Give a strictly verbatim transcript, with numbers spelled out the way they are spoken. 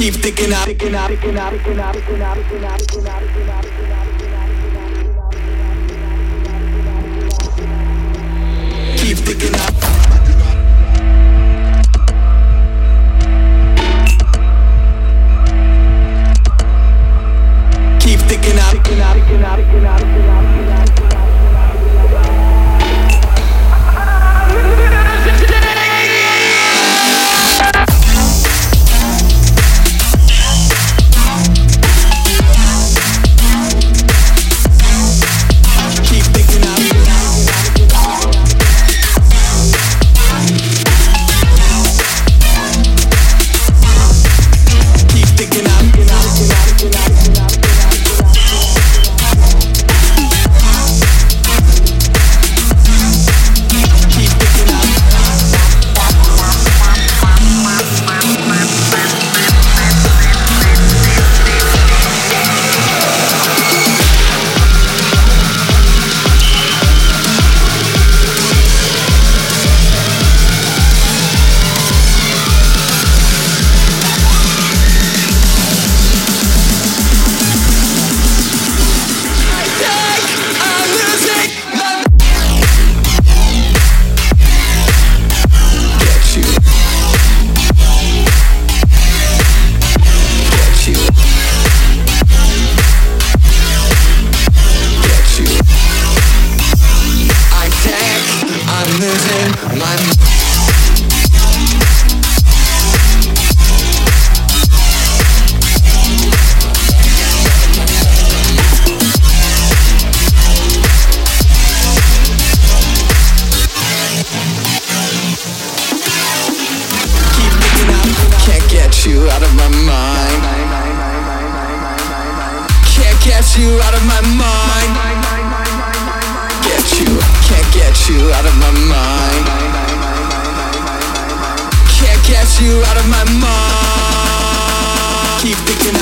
Keep thinking out, thinking out, thinking out, thinking out, thinking out, thinking out, thinking out, thinking out, thinking out. Keep thinking out. Keep thinking out, thinking out, thinking out, thinking out, thinking out. You out of my mind. Can't get you out of my mind. Get you, can't get you out of my mind. Can't get you out of my mind. Keep thinking